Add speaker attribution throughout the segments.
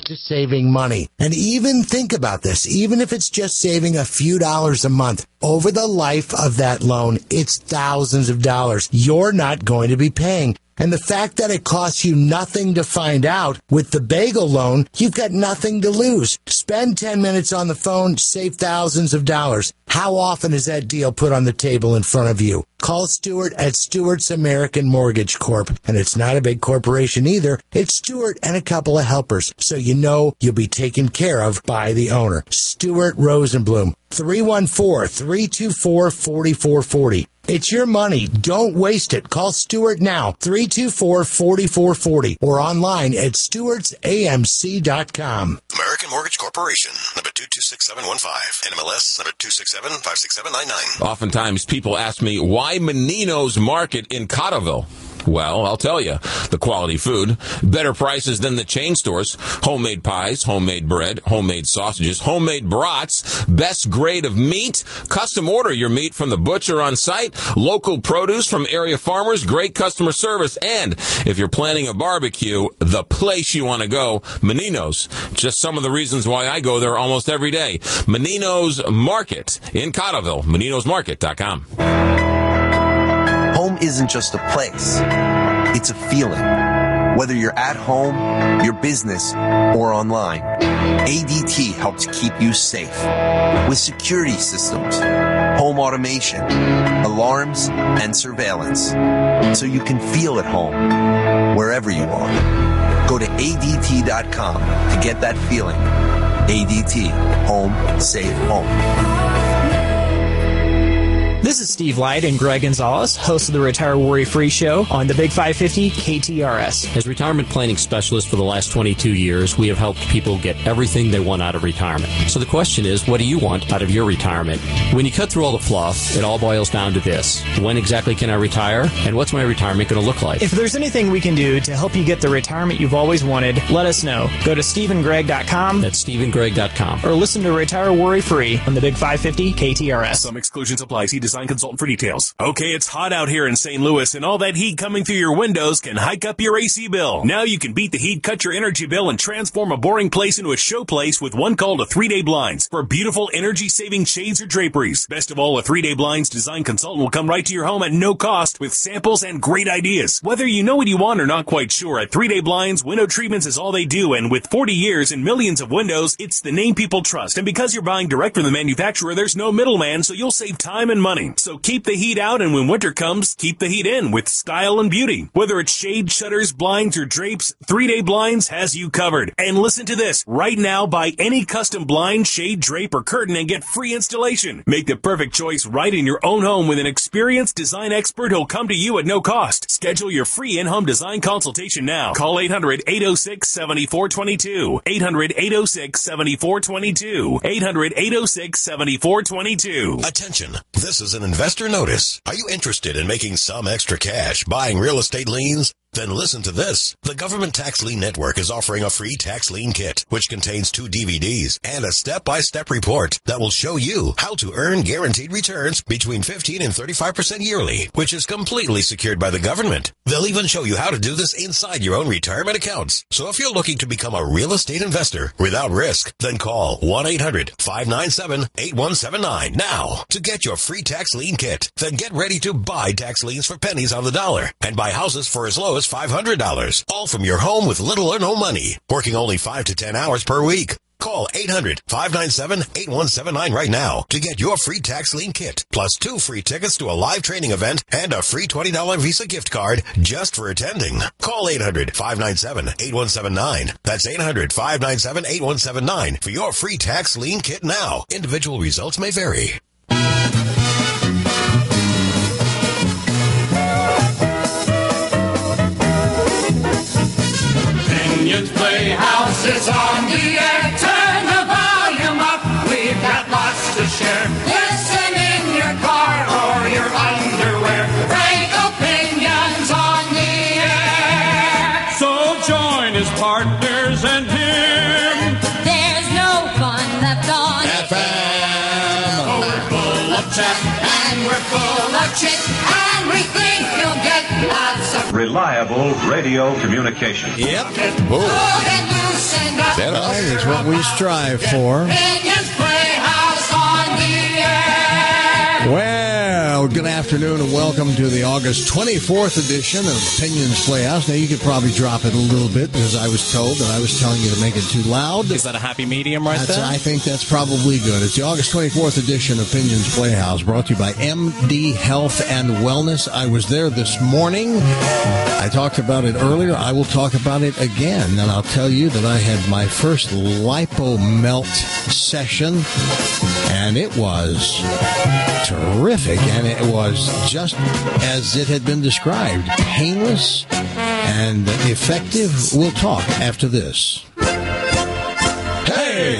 Speaker 1: to saving money. And even think about this, even if it's just saving a few dollars a month, over the life of that loan, it's thousands of dollars you're not going to be paying. And the fact that it costs you nothing to find out, with the Bagel loan, you've got nothing to lose. Spend 10 minutes on the phone, save thousands of dollars. How often is that deal put on the table in front of you? Call Stuart at Stuart's American Mortgage Corp. And it's not a big corporation either. It's Stuart and a couple of helpers, so you know you'll be taken care of by the owner. Stuart Rosenblum, 314-324-4440. It's your money. Don't waste it. Call Stuart now, 324-4440, or online at stewartsamc.com.
Speaker 2: American Mortgage Corporation, number 226715, NMLS number 267-56799.
Speaker 3: Oftentimes people ask me, why Menino's Market in Cotterville? Well, I'll tell you, the quality food, better prices than the chain stores, homemade pies, homemade bread, homemade sausages, homemade brats, best grade of meat, custom order your meat from the butcher on site, local produce from area farmers, great customer service, and if you're planning a barbecue, the place you want to go, Menino's. Just some of the reasons why I go there almost every day. Menino's Market in Cotterville, meninosmarket.com.
Speaker 4: Home isn't just a place, it's a feeling. Whether you're at home, your business, or online, ADT helps keep you safe. With security systems, home automation, alarms, and surveillance, so you can feel at home wherever you are. Go to ADT.com to get that feeling. ADT, home, safe home.
Speaker 5: This is Steve Light and Greg Gonzalez, hosts of the Retire Worry Free Show on the Big 550 KTRS.
Speaker 6: As retirement planning specialists for the last 22 years, we have helped people get everything they want out of retirement. So the question is, what do you want out of your retirement? When you cut through all the fluff, it all boils down to this. When exactly can I retire? And what's my retirement going to look like?
Speaker 5: If there's anything we can do to help you get the retirement you've always wanted, let us know. Go to StephenGregg.com.
Speaker 6: That's StephenGregg.com.
Speaker 5: Or listen to Retire Worry Free on the Big 550 KTRS.
Speaker 7: Some exclusions apply. See Design Consultant for details. Okay, it's hot out here in St. Louis, and all that heat coming through your windows can hike up your AC bill. Now you can beat the heat, cut your energy bill, and transform a boring place into a show place with one call to 3-Day Blinds for beautiful energy-saving shades or draperies. Best of all, a 3-Day Blinds design consultant will come right to your home at no cost with samples and great ideas. Whether you know what you want or not quite sure, at 3-Day Blinds, window treatments is all they do, and with 40 years and millions of windows, it's the name people trust. And because you're buying direct from the manufacturer, there's no middleman, so you'll save time and money. So keep the heat out, and when winter comes, keep the heat in with style and beauty. Whether it's shade, shutters, blinds, or drapes, 3-Day Blinds has you covered. And listen to this. Right now, buy any custom blind, shade, drape, or curtain and get free installation. Make the perfect choice right in your own home with an experienced design expert who'll come to you at no cost. Schedule your free in-home design consultation now. Call 800-806-7422. 800-806-7422. 800-806-7422.
Speaker 2: Attention. This is an investor notice. Are you interested in making some extra cash buying real estate liens? Then listen to this. The Government Tax Lien Network is offering a free tax lien kit, which contains 2 DVDs and a step-by-step report that will show you how to earn guaranteed returns between 15 and 35% yearly, which is completely secured by the government. They'll even show you how to do this inside your own retirement accounts. So if you're looking to become a real estate investor without risk, then call 1-800-597-8179 now to get your free tax lien kit. Then get ready to buy tax liens for pennies on the dollar and buy houses for as low as $500, all from your home with little or no money, working only 5 to 10 hours per week. Call 800-597-8179 right now to get your free tax lien kit, plus 2 free tickets to a live training event and a free $20 Visa gift card just for attending. Call 800-597-8179. That's 800-597-8179 for your free tax lien kit now. Individual results may vary.
Speaker 8: Opinions Playhouse is on the air. Turn the volume up. We've got lots to share. Listen in your car or your underwear. Frank Opinions on the air. So join his partners and him.
Speaker 9: There's no fun left on
Speaker 8: FM. Oh, we're full of chat and we're full of chit, and we think you'll get lots of
Speaker 10: reliable radio communication.
Speaker 8: Yep. Good and loose and
Speaker 10: That is what we strive for.
Speaker 8: Opinions Playhouse on the air.
Speaker 10: Well, good afternoon and welcome to the August 24th edition of Opinions Playhouse. Now, you could probably drop it a little bit because I was told that I was telling you to make it too loud.
Speaker 11: Is that a happy medium there?
Speaker 10: I think that's probably good. It's the August 24th edition of Opinions Playhouse, brought to you by MD Health and Wellness. I was there this morning. I talked about it earlier. I will talk about it again. And I'll tell you that I had my first lipo melt session, and it was terrific. And it was just as it had been described, painless and effective. We'll talk after this. Hey!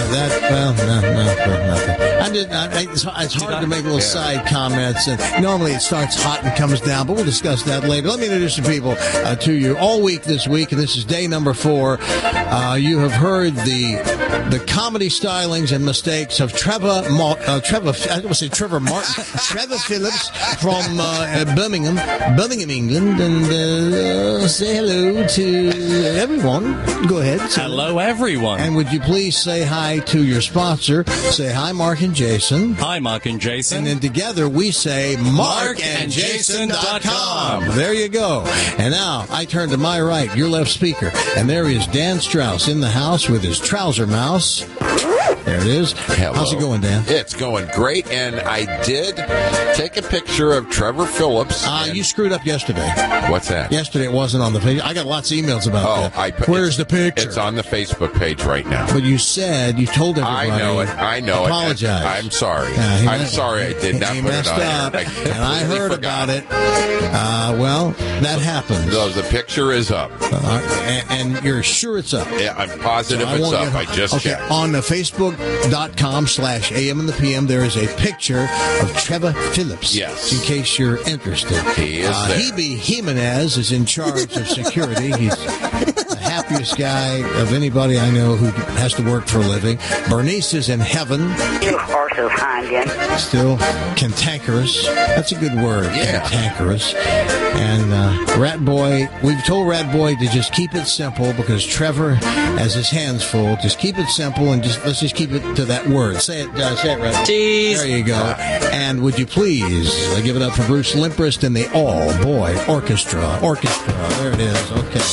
Speaker 10: It's hard to make little side comments. And normally it starts hot and comes down, but we'll discuss that later. Let me introduce some people to you all week this week, and this is day number 4. You have heard the comedy stylings and mistakes of Trevor Martin, Trevor Phillips from Birmingham, England, and say hello to everyone. Go ahead.
Speaker 11: Hello, everyone.
Speaker 10: And would you please say hi to your sponsor? Say hi, Mark and Jason.
Speaker 11: Hi, Mark and Jason.
Speaker 10: And then together we say markandjason.com. There you go. And now I turn to my right, your left speaker, and there is Dan Strauss in the house with his trouser mouse. There it is.
Speaker 3: Hello.
Speaker 10: How's it going, Dan?
Speaker 3: It's going great, and I did take a picture of Trevor Phillips.
Speaker 10: You screwed up yesterday.
Speaker 3: What's that?
Speaker 10: Yesterday it wasn't on the page. I got lots of emails about that. Where's the picture?
Speaker 3: It's on the Facebook page right now.
Speaker 10: But you said, you told everybody.
Speaker 3: I know it.
Speaker 10: Apologize.
Speaker 3: I'm sorry. I'm sorry I did not put it on
Speaker 10: up,
Speaker 3: there.
Speaker 10: And I heard about it. Well, that happens.
Speaker 3: So the picture is up.
Speaker 10: And you're sure it's up?
Speaker 3: Yeah, I'm positive it's up. I just checked.
Speaker 10: On the Facebook.com/AM and the PM, there is a picture of Trevor Phillips.
Speaker 3: Yes.
Speaker 10: In case you're interested.
Speaker 3: He is there.
Speaker 10: Hebe Jimenez is in charge of security. He's the happiest guy of anybody I know who has to work for a living. Bernice is in heaven.
Speaker 12: You horse of Hangen.
Speaker 10: Still cantankerous. That's a good word.
Speaker 3: Yeah.
Speaker 10: Cantankerous. And Rat Boy, we've told Rat Boy to just keep it simple because Trevor has his hands full. Just keep it simple and let's just keep it to that word. Say it, Rat.
Speaker 11: Jeez.
Speaker 10: There you go. And would you please give it up for Bruce Limprist and the All Boy Orchestra. There it is. Okay.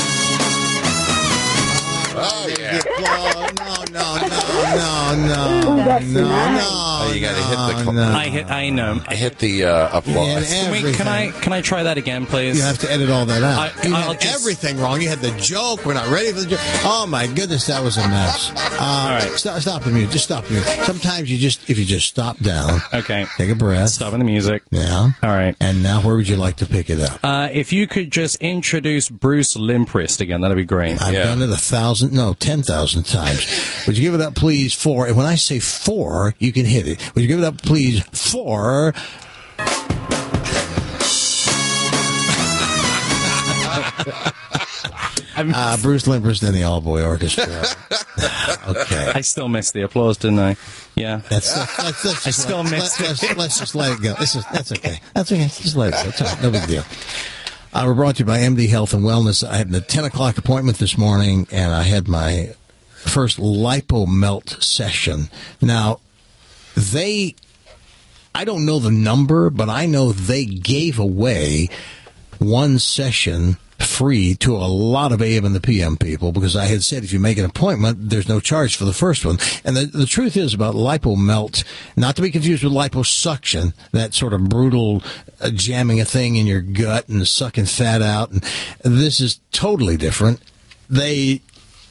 Speaker 3: Oh, yeah.
Speaker 10: No.
Speaker 3: Oh, you got to hit the.
Speaker 11: I know.
Speaker 3: I hit the applause.
Speaker 11: Wait, can I try that again, please?
Speaker 10: You have to edit all that out. You
Speaker 11: I'll
Speaker 10: had
Speaker 11: just...
Speaker 10: everything wrong. You had the joke. We're not ready for the joke. Oh my goodness, that was a mess.
Speaker 11: All right,
Speaker 10: stop the music. Just stop the music. Sometimes if you just stop down.
Speaker 11: Okay.
Speaker 10: Take a breath.
Speaker 11: Stopping the music.
Speaker 10: Yeah.
Speaker 11: All right.
Speaker 10: And now, where would you like to pick it up?
Speaker 11: If you could just introduce Bruce Limprist again, that'd be great.
Speaker 10: I've done it 10,000 times. Would you give it up, please, for? And when I say for, you can hit it. Would you give it up, please, for? Bruce Limprist and the All Boy Orchestra. Okay.
Speaker 11: I still missed the applause, didn't I? Yeah.
Speaker 10: I still missed it. Let's just let it go. That's okay. That's okay. Just let it go. It's all right. No big deal. We're brought to you by MD Health and Wellness. I had a 10 o'clock appointment this morning, and I had my first lipo melt session. Now, I don't know the number, but I know they gave away one session free to a lot of AM and the PM people because I had said if you make an appointment, there's no charge for the first one. And the truth is about lipo melt, not to be confused with liposuction, that sort of brutal jamming a thing in your gut and sucking fat out. And this is totally different. They,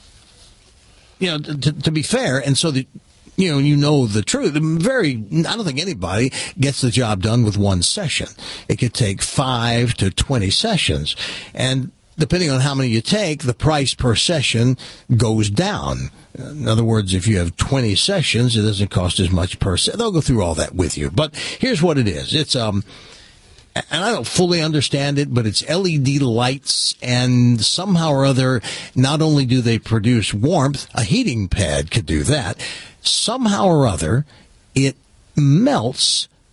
Speaker 10: to be fair, and so you know the truth. I don't think anybody gets the job done with one session. It could take 5 to 20 sessions. And depending on how many you take, the price per session goes down. In other words, if you have 20 sessions, it doesn't cost as much per session. They'll go through all that with you. But here's what it is. It's, and I don't fully understand it, but it's LED lights, and somehow or other, not only do they produce warmth, a heating pad could do that. Somehow or other, it melts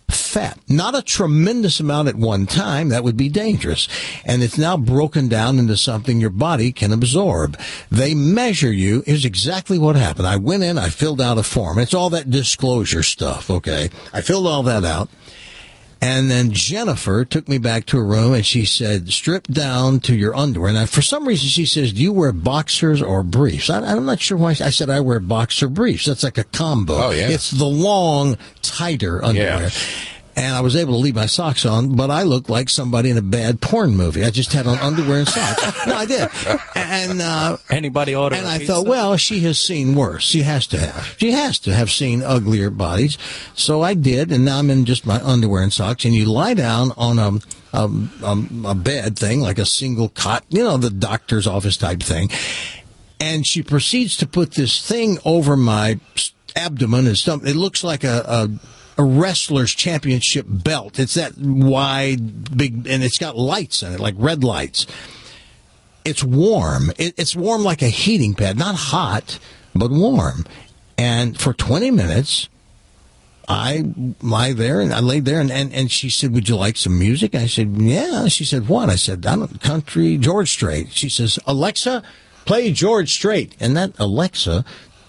Speaker 10: fat. Not a tremendous amount at one time. That would be dangerous. And it's now broken down into something your body can absorb. They measure you. Here's exactly what happened. I went in, I filled out a form. It's all that disclosure stuff, okay? I filled all that out. And then Jennifer took me back to her room and she said, strip down to your underwear. Now, for some reason, she says, do you wear boxers or briefs? I'm not sure why. I said, I wear boxer briefs. That's like a combo.
Speaker 3: Oh, yeah.
Speaker 10: It's the long, tighter underwear.
Speaker 3: Yeah.
Speaker 10: And I was able to leave my socks on, but I looked like somebody in a bad porn movie. I just had on underwear and socks. No, I did. And
Speaker 11: anybody order?
Speaker 10: And I thought, well, she has seen worse. She has to have. She has to have seen uglier bodies. So I did, and now I'm in just my underwear and socks. And you lie down on a bed thing, like a single cot, the doctor's office type thing. And she proceeds to put this thing over my abdomen and stomach. It looks like a wrestler's championship belt. It's that wide, big, and it's got lights in it, like red lights. It's warm. It's warm like a heating pad. Not hot, but warm. And for 20 minutes, I lie there, and I laid there, and she said, would you like some music? I said, yeah. She said, what? I said, I'm country George Strait. She says, Alexa, play George Strait. And that Alexa...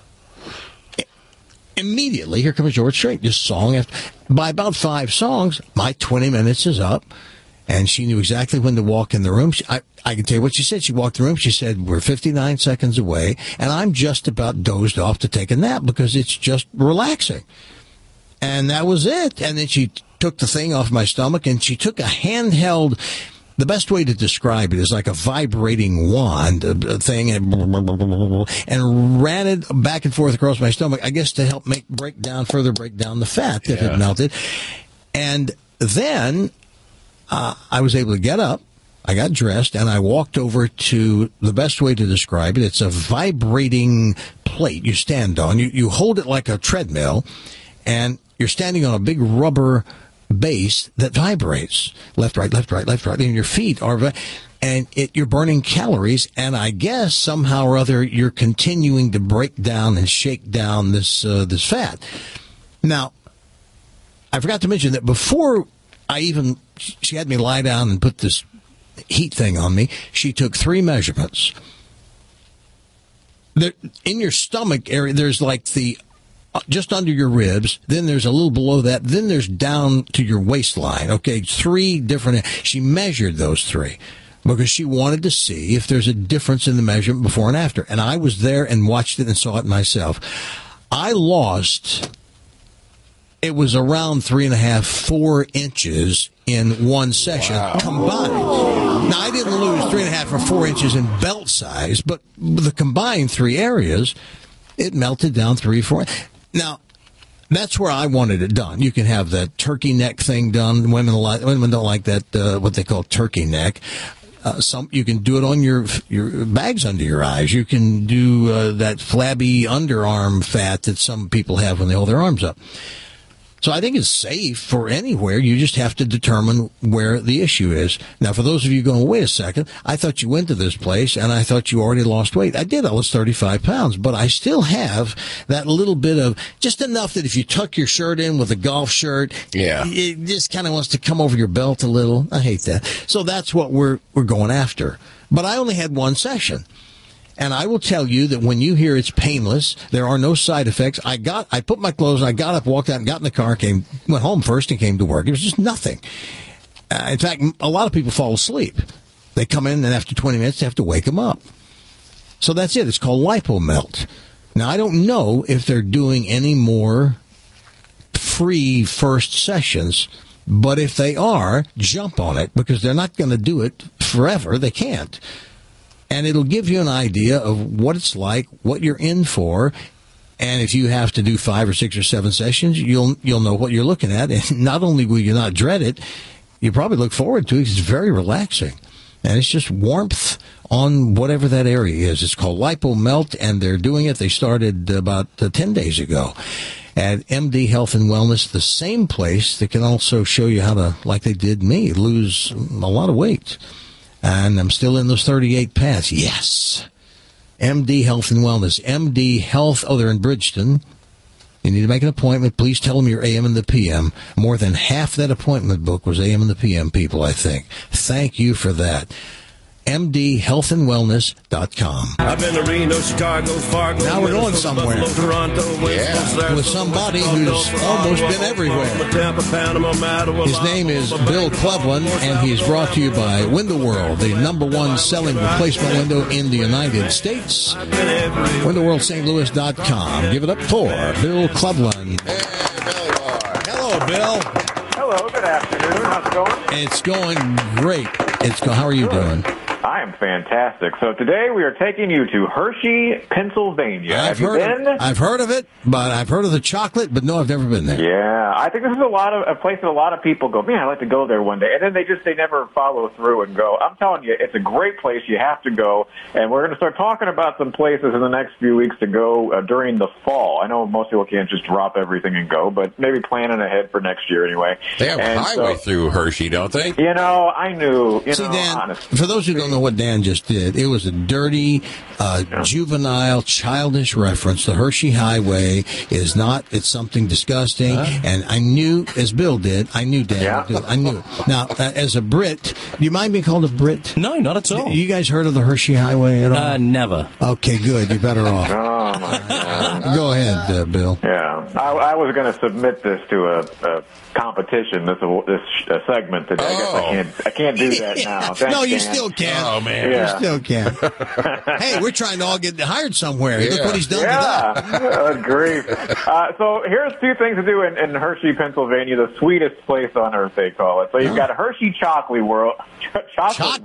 Speaker 10: Immediately, here comes George Strait, just song after. By about 5 songs, my 20 minutes is up, and she knew exactly when to walk in the room. I can tell you what she said. She walked in the room. She said, we're 59 seconds away, and I'm just about dozed off to take a nap because it's just relaxing. And that was it. And then she took the thing off my stomach, and she took a handheld... The best way to describe it is like a vibrating wand thing and ran it back and forth across my stomach, I guess to help break down the fat that had melted. And then I was able to get up. I got dressed, and I walked over to the best way to describe it. It's a vibrating plate you stand on. You hold it like a treadmill, and you're standing on a big rubber base that vibrates left, right, and your feet are, and you're burning calories, and I guess somehow or other you're continuing to break down and shake down this fat. Now, I forgot to mention that before she had me lie down and put this heat thing on me, she took 3 measurements. In your stomach area, there's like just under your ribs, then there's a little below that, then there's down to your waistline. Okay, 3 different. She measured those 3 because she wanted to see if there's a difference in the measurement before and after. And I was there and watched it and saw it myself. I lost, it was around 3.5, 4 inches in one session combined. Now, I didn't lose 3.5 or 4 inches in belt size, but the combined 3 areas, it melted down 3 or 4. Now, that's where I wanted it done. You can have that turkey neck thing done. Women don't like that, what they call turkey neck. You can do it on your bags under your eyes. You can do that flabby underarm fat that some people have when they hold their arms up. So I think it's safe for anywhere. You just have to determine where the issue is. Now, for those of you going, wait a second, I thought you went to this place and I thought you already lost weight. I did. I lost 35 pounds, but I still have that little bit of just enough that if you tuck your shirt in with a golf shirt, it just kind of wants to come over your belt a little. I hate that. So that's what we're going after. But I only had 1 session. And I will tell you that when you hear it's painless, there are no side effects. I put my clothes on, I got up, walked out, and got in the car, went home first and came to work. It was just nothing. In fact, a lot of people fall asleep. They come in, and after 20 minutes, they have to wake them up. So that's it. It's called LipoMelt. Now, I don't know if they're doing any more free first sessions, but if they are, jump on it, because they're not going to do it forever. They can't. And it'll give you an idea of what it's like, what you're in for, and if you have to do 5 or 6 or 7 sessions, you'll know what you're looking at. And not only will you not dread it, you probably look forward to it. It's very relaxing, and it's just warmth on whatever that area is. It's called LipoMelt, and they're doing it. They started about 10 days ago at MD Health and Wellness, the same place that can also show you how to, like they did me, lose a lot of weight. And I'm still in those 38 pounds. Yes. MD Health and Wellness. MD Health. Oh, they're in Bridgeton. You need to make an appointment. Please tell them you're AM and the PM. More than half that appointment book was AM and the PM people, I think. Thank you for that. MDHealthandWellness.com.
Speaker 13: I've been to Reno, Chicago, Fargo.
Speaker 10: Now we're going somewhere. With somebody who's almost been everywhere. His name is Bill Cleveland, and he's brought to you by Window World, the #1 selling replacement window in the United States. WindowWorldSt.Louis.com. Give it up for Bill Cleveland. Hello, Bill.
Speaker 14: Hello, good afternoon. How's it going?
Speaker 10: It's going great. How are you doing?
Speaker 14: I am fantastic. So today we are taking you to Hershey, Pennsylvania. Have you been?
Speaker 10: I've heard of it, but I've heard of the chocolate, but no, I've never been there.
Speaker 14: Yeah, I think this is a place that a lot of people go, man, I'd like to go there one day. And then they never follow through and go. I'm telling you, it's a great place. You have to go. And we're going to start talking about some places in the next few weeks to go during the fall. I know most people can't just drop everything and go, but maybe planning ahead for next year anyway.
Speaker 3: They have a highway through Hershey, don't they?
Speaker 14: You know, I knew.
Speaker 10: See, Dan, for those who don't know what Dan just did, it was a dirty, juvenile, childish reference. The Hershey Highway is not, it's something disgusting. And I knew, as Bill did, I knew Dan would do it. I knew it. Now, as a Brit, do you mind being called a Brit?
Speaker 11: No, not at all.
Speaker 10: You guys heard of the Hershey Highway at all?
Speaker 11: Never.
Speaker 10: Okay, good. You're better off.
Speaker 14: Oh, my God.
Speaker 10: Go ahead, Bill.
Speaker 14: Yeah. I was going to submit this to a competition, this segment today. I guess I can't do that now. Thanks,
Speaker 10: no, you
Speaker 14: Dan.
Speaker 10: still can.
Speaker 3: Oh, man.
Speaker 10: You still can. Hey, we're trying to all get hired somewhere. Look what he's done to
Speaker 14: that. Grief. So here's two things to do in Hershey, Pennsylvania, the sweetest place on earth, they call it. So you've got Hershey Chocolate World. Chocolate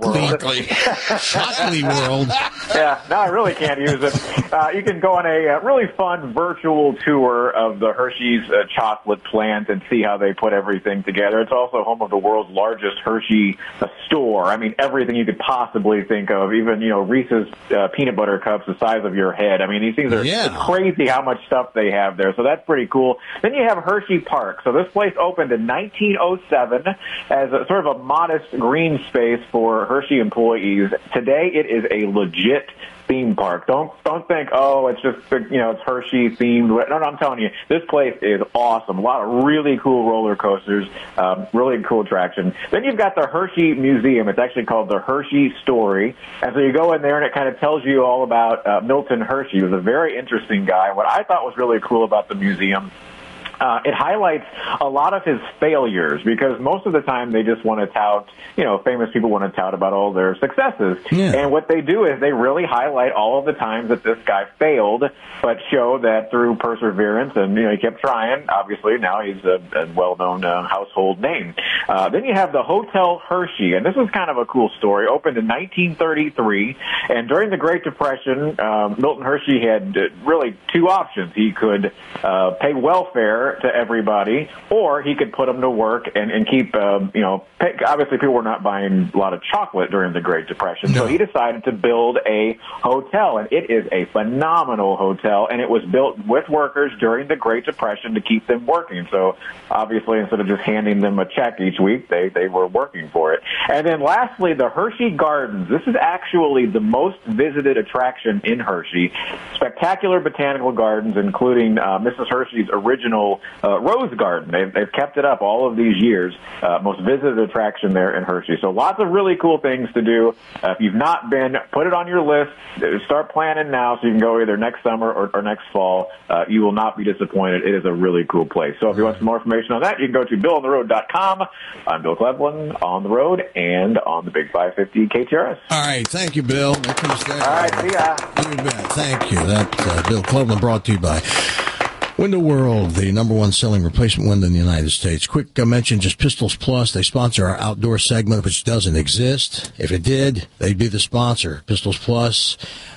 Speaker 14: World. Yeah, no, I really can't use it. You can go on a really fun virtual tour of the Hershey's chocolate plant and see how they put everything together. It's also home of the world's largest Hershey store. I mean, everything you could possibly think of, even, Reese's peanut butter cups the size of your head. I mean, these things are it's crazy how much stuff they have there. So that's pretty cool. Then you have Hershey Park. So this place opened in 1907 as a sort of a modest green space for Hershey employees. Today it is a legit theme park. Don't think, it's just, it's Hershey themed. No, I'm telling you, this place is awesome. A lot of really cool roller coasters, really cool attraction. Then you've got the Hershey Museum. It's actually called the Hershey Story. And so you go in there and it kind of tells you all about Milton Hershey. He was a very interesting guy. What I thought was really cool about the museum, it highlights a lot of his failures, because most of the time they just want to tout, famous people want to tout about all their successes. Yeah. And what they do is they really highlight all of the times that this guy failed, but show that through perseverance and, he kept trying. Obviously, now he's a well-known household name. Then you have the Hotel Hershey, and this is kind of a cool story. Opened in 1933, and during the Great Depression, Milton Hershey had really two options. He could pay welfare to everybody, or he could put them to work and keep, obviously people were not buying a lot of chocolate during the Great Depression. No. So he decided to build a hotel, and it is a phenomenal hotel, and it was built with workers during the Great Depression to keep them working. So obviously, instead of just handing them a check each week, they were working for it. And then lastly, the Hershey Gardens. This is actually the most visited attraction in Hershey. Spectacular botanical gardens, including Mrs. Hershey's original Rose Garden. They've kept it up all of these years. Most visited attraction there in Hershey. So lots of really cool things to do. If you've not been, put it on your list. Start planning now so you can go either next summer or next fall. You will not be disappointed. It is a really cool place. So if you want some more information on that, you can go to BillOnTheRoad.com. I'm Bill Cleveland, on the road and on the Big 550 KTRS.
Speaker 10: All right. Thank you, Bill.
Speaker 14: All right. See ya.
Speaker 10: You bet. Thank you. That Bill Cleveland, brought to you by Window World, the #1 selling replacement window in the United States. Quick mention, just Pistols Plus. They sponsor our outdoor segment, which doesn't exist. If it did, they'd be the sponsor. Pistols Plus.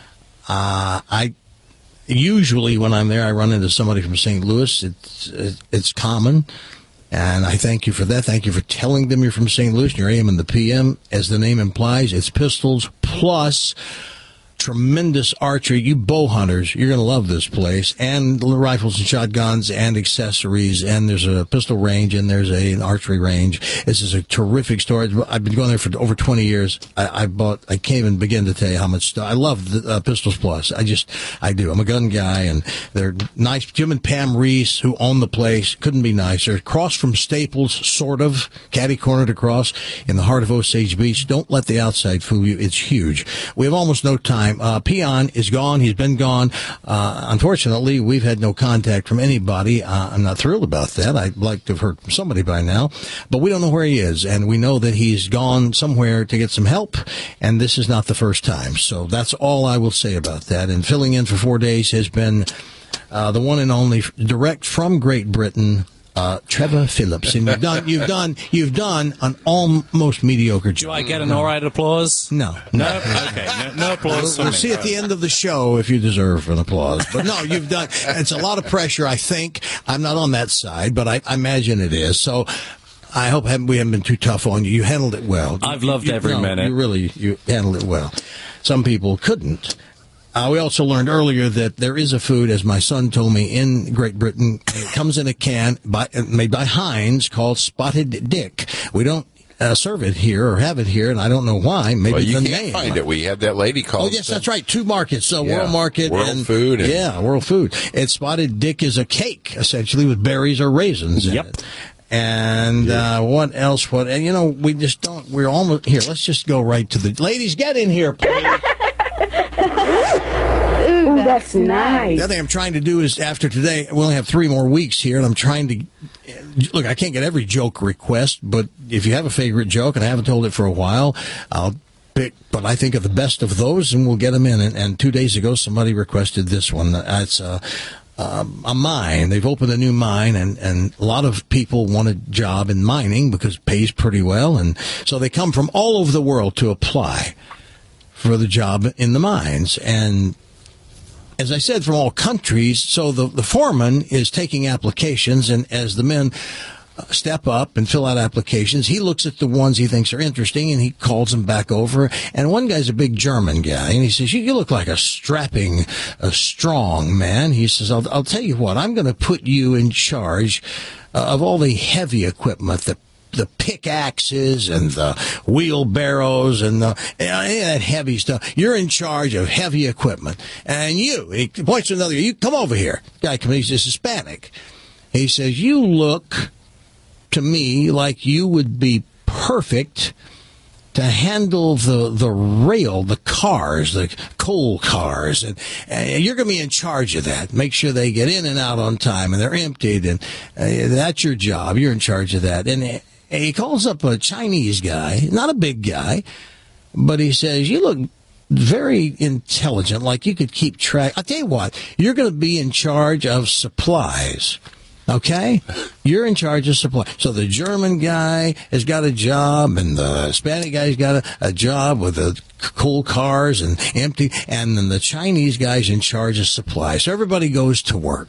Speaker 10: I usually, when I'm there, I run into somebody from St. Louis. It's common, and I thank you for that. Thank you for telling them you're from St. Louis and you're AM and the PM. As the name implies, it's Pistols Plus. tremendous archery. You bow hunters, you're going to love this place. And rifles and shotguns and accessories. And there's a pistol range and there's an archery range. This is a terrific store. I've been going there for over 20 years. I can't even begin to tell you how much stuff. I love the Pistols Plus. I do. I'm a gun guy, and they're nice. Jim and Pam Reese, who own the place, couldn't be nicer. Across from Staples, sort of, catty cornered across in the heart of Osage Beach. Don't let the outside fool you. It's huge. We have almost no time. Peon is gone. He's been gone. Unfortunately, we've had no contact from anybody. I'm not thrilled about that. I'd like to have heard from somebody by now, but we don't know where he is, and we know that he's gone somewhere to get some help, and this is not the first time. So that's all I will say about that. And filling in for 4 days has been the one and only, direct from Great Britain, Trevor Phillips. And you've done an almost mediocre job.
Speaker 11: Do I get an all right applause?
Speaker 10: No.
Speaker 11: Okay. No applause.
Speaker 10: We'll see at the end of the show if you deserve an applause. But no, you've done. It's a lot of pressure. I think I'm not on that side, but I imagine it is. So I hope we haven't been too tough on you. You handled it well.
Speaker 11: I've loved every minute.
Speaker 10: You handled it well. Some people couldn't. We also learned earlier that there is a food, as my son told me, in Great Britain. It comes in a can made by Heinz called Spotted Dick. We don't serve it here or have it here, and I don't know why. Maybe
Speaker 3: you
Speaker 10: the
Speaker 3: can't
Speaker 10: name.
Speaker 3: find it. We had that lady called.
Speaker 10: Oh, yes, that's right. Two markets. So World Market
Speaker 3: World Food.
Speaker 10: World Food. And Spotted Dick is a cake, essentially, with berries or raisins in it. And what else? And we just don't. We're almost here. Let's just go right to the ladies. Get in here, please.
Speaker 15: Ooh, that's nice.
Speaker 10: The other thing I'm trying to do is, after today, we only have 3 more weeks here, and I'm trying to look. I can't get every joke request, but if you have a favorite joke, and I haven't told it for a while, I'll pick. But I think of the best of those, and we'll get them in. And 2 days ago, somebody requested this one. It's a mine. They've opened a new mine, and a lot of people want a job in mining because it pays pretty well, and so they come from all over the world to apply for the job in the mines. And as I said, from all countries. So the foreman is taking applications, and as the men step up and fill out applications, he looks at the ones he thinks are interesting, and he calls them back over. And one guy's a big German guy, and he says, you look like a strong man. He says, I'll tell you what, I'm going to put you in charge of all the heavy equipment, the pickaxes and the wheelbarrows and any of that heavy stuff. You're in charge of heavy equipment. And he points to another guy, you come over here. Guy comes, he's Hispanic. He says, you look to me like you would be perfect to handle the rail, the cars, the coal cars, and you're going to be in charge of that. Make sure they get in and out on time, and they're emptied, and that's your job. You're in charge of that. And he calls up a Chinese guy, not a big guy, but he says, you look very intelligent, like you could keep track. I'll tell you what, you're going to be in charge of supplies. Okay? You're in charge of supply. So the German guy has got a job, and the Hispanic guy's got a job with the coal cars and empty, and then the Chinese guy's in charge of supply. So everybody goes to work.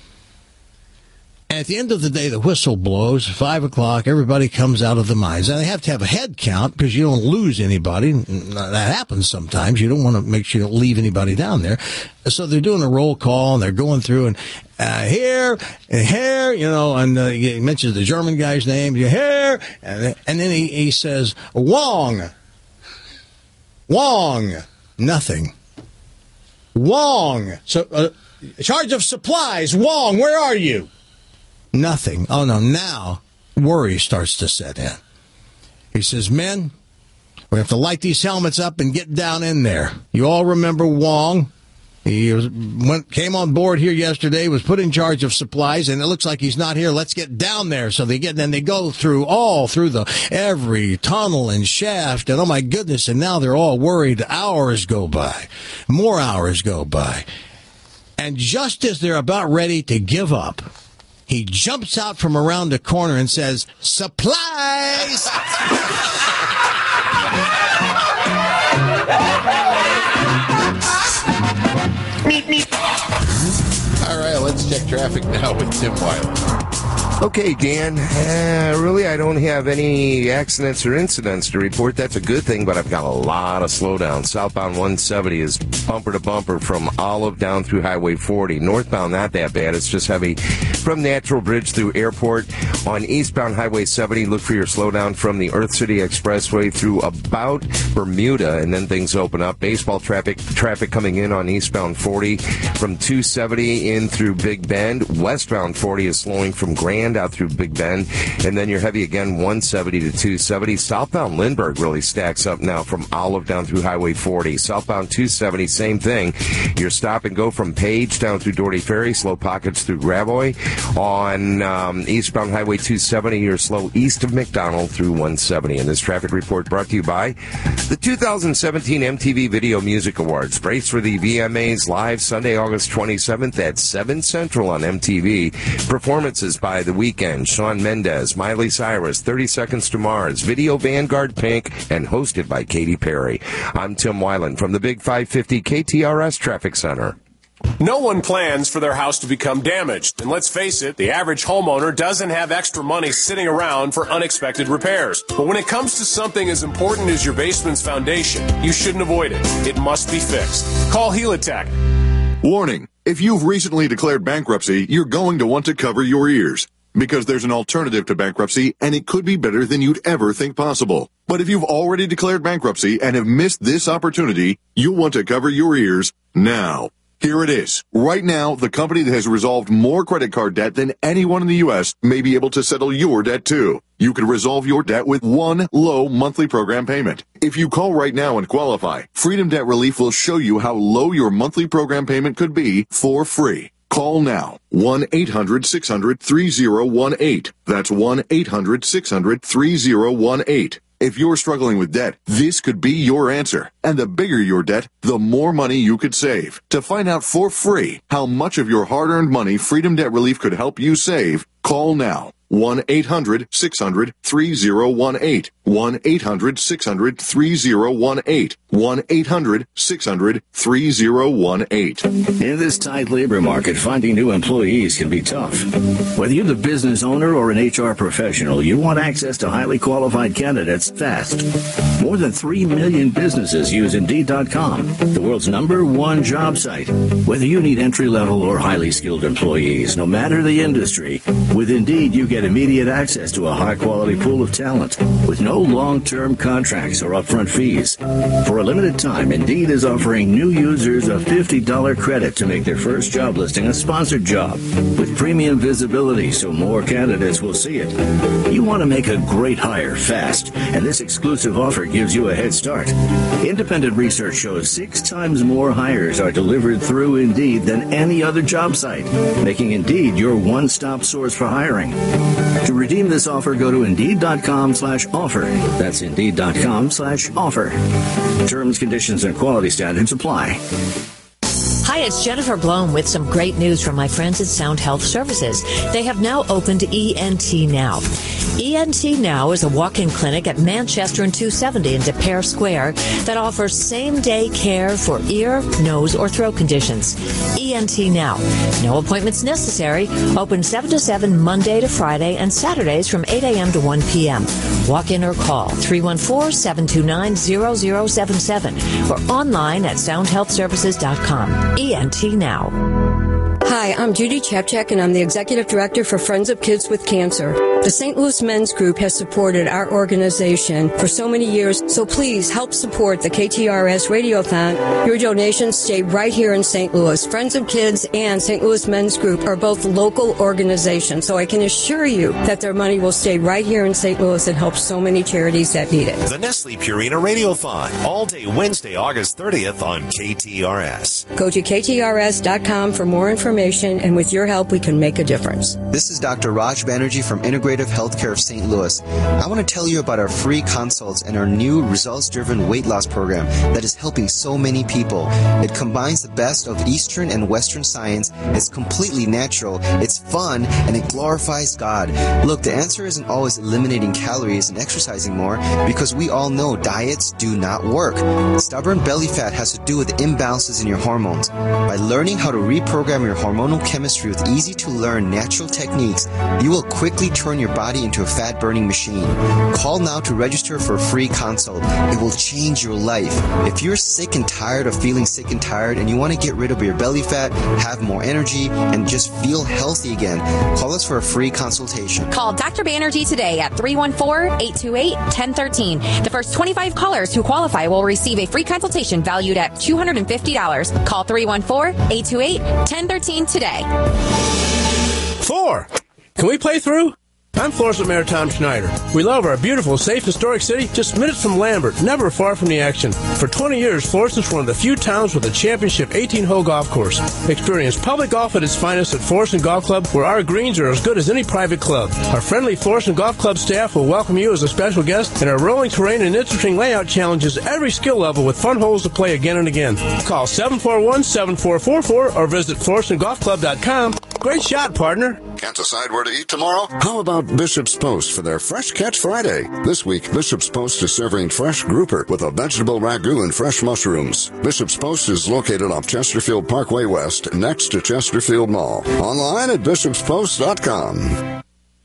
Speaker 10: And at the end of the day, the whistle blows, 5 o'clock, everybody comes out of the mines. Now, they have to have a head count because you don't lose anybody. That happens sometimes. You don't want to make sure you don't leave anybody down there. So they're doing a roll call, and they're going through, and here, and he mentions the German guy's name, here, and then he says, Wong, nothing. Wong, so charge of supplies, Wong, where are you? Nothing. Oh, no, now worry starts to set in. He says, men, we have to light these helmets up and get down in there. You all remember Wong? He came on board here yesterday, was put in charge of supplies, and it looks like he's not here. Let's get down there. So they go through every tunnel and shaft, and oh my goodness, and now they're all worried. Hours go by. More hours go by. And just as they're about ready to give up, he jumps out from around the corner and says, supplies!
Speaker 16: All right, let's check traffic now with Tim Weiler.
Speaker 17: Okay, Dan, really I don't have any accidents or incidents to report. That's a good thing, but I've got a lot of slowdown. Southbound 170 is bumper to bumper from Olive down through Highway 40. Northbound, not that bad. It's just heavy from Natural Bridge through Airport. On eastbound Highway 70, look for your slowdown from the Earth City Expressway through about Bermuda, and then things open up. Baseball traffic coming in on eastbound 40 from 270 in through Big Bend. Westbound 40 is slowing from Grand out through Big Bend, and then you're heavy again 170 to 270. Southbound Lindbergh really stacks up now from Olive down through Highway 40. Southbound 270, same thing. Your stop and go from Page down through Doherty Ferry, slow pockets through Gravois. On eastbound Highway 270, you're slow east of McDonald through 170. And this traffic report brought to you by the 2017 MTV Video Music Awards. Brace for the VMAs live Sunday, August 27th at 7 Central on MTV. Performances by The Weeknd, Shawn Mendes, Miley Cyrus, 30 Seconds to Mars, Video Vanguard Pink, and hosted by Katy Perry. I'm Tim Weiland from the Big 550 KTRS Traffic Center.
Speaker 18: No one plans for their house to become damaged. And let's face it, the average homeowner doesn't have extra money sitting around for unexpected repairs. But when it comes to something as important as your basement's foundation, you shouldn't avoid it. It must be fixed. Call Helitech.
Speaker 19: Warning, if you've recently declared bankruptcy, you're going to want to cover your ears. Because there's an alternative to bankruptcy, and it could be better than you'd ever think possible. But if you've already declared bankruptcy and have missed this opportunity, you'll want to cover your ears now. Here it is. Right now, the company that has resolved more credit card debt than anyone in the U.S. may be able to settle your debt too. You could resolve your debt with one low monthly program payment. If you call right now and qualify, Freedom Debt Relief will show you how low your monthly program payment could be for free. Call now. 1-800-600-3018. That's 1-800-600-3018. If you're struggling with debt, this could be your answer. And the bigger your debt, the more money you could save. To find out for free how much of your hard-earned money Freedom Debt Relief could help you save, call now. 1-800-600-3018. 1-800-600-3018. 1-800-600-3018.
Speaker 20: In this tight labor market, finding new employees can be tough. Whether you're the business owner or an HR professional, you want access to highly qualified candidates fast. More than 3 million businesses use Indeed.com, the world's #1 job site. Whether you need entry-level or highly skilled employees, no matter the industry, with Indeed you get immediate access to a high-quality pool of talent with no long-term contracts or upfront fees. For a limited time, Indeed is offering new users a $50 credit to make their first job listing a sponsored job with premium visibility so more candidates will see it. You want to make a great hire fast, and this exclusive offer gives you a head start. Independent research shows 6 times more hires are delivered through Indeed than any other job site, making Indeed your one-stop source for hiring. To redeem this offer, go to Indeed.com/offer. That's Indeed.com/offer. Terms, conditions, and quality standards apply.
Speaker 21: Hi, it's Jennifer Blome with some great news from my friends at Sound Health Services. They have now opened ENT Now. ENT Now is a walk-in clinic at Manchester and 270 in De Pere Square that offers same-day care for ear, nose, or throat conditions. ENT Now. No appointments necessary. Open 7 to 7 Monday to Friday and Saturdays from 8 a.m. to 1 p.m. Walk in or call 314-729-0077 or online at soundhealthservices.com. ENT Now.
Speaker 22: Hi, I'm Judy Chapchak, and I'm the Executive Director for Friends of Kids with Cancer. The St. Louis Men's Group has supported our organization for so many years, so please help support the KTRS Radiothon. Your donations stay right here in St. Louis. Friends of Kids and St. Louis Men's Group are both local organizations, so I can assure you that their money will stay right here in St. Louis and help so many charities that need it.
Speaker 2: The Nestle Purina Radiothon, all day Wednesday, August 30th on KTRS.
Speaker 22: Go to KTRS.com for more information information, and with your help, we can make a difference.
Speaker 1: This is Dr. Raj Banerjee from Integrative Healthcare of St. Louis. I want to tell you about our free consults and our new results-driven weight loss program that is helping so many people. It combines the best of Eastern and Western science. It's completely natural, it's fun, and it glorifies God. Look, the answer isn't always eliminating calories and exercising more, because we all know diets do not work. Stubborn belly fat has to do with imbalances in your hormones. By learning how to reprogram your hormonal chemistry with easy-to-learn natural techniques, you will quickly turn your body into a fat-burning machine. Call now to register for a free consult. It will change your life. If you're sick and tired of feeling sick and tired and you want to get rid of your belly fat, have more energy, and just feel healthy again, call us for a free consultation.
Speaker 4: Call Dr. Banerjee today at 314-828-1013. The first 25 callers who qualify will receive a free consultation valued at $250. Call 314-828-1013 today.
Speaker 13: 4. Can we play through? I'm Florissant Mayor Tom Schneider. We love our beautiful, safe, historic city just minutes from Lambert, never far from the action. For 20 years, Florissant's one of the few towns with a championship 18-hole golf course. Experience public golf at its finest at Florissant Golf Club, where our greens are as good as any private club. Our friendly Florissant Golf Club staff will welcome you as a special guest, and our rolling terrain and interesting layout challenges every skill level with fun holes to play again and again. Call 741-7444 or visit FlorissantGolfClub.com. Great shot, partner.
Speaker 23: Can't decide where to eat tomorrow? How about Bishop's Post for their Fresh Catch Friday? This week, Bishop's Post is serving fresh grouper with a vegetable ragu and fresh mushrooms. Bishop's Post is located off Chesterfield Parkway West, next to Chesterfield Mall. Online at bishopspost.com.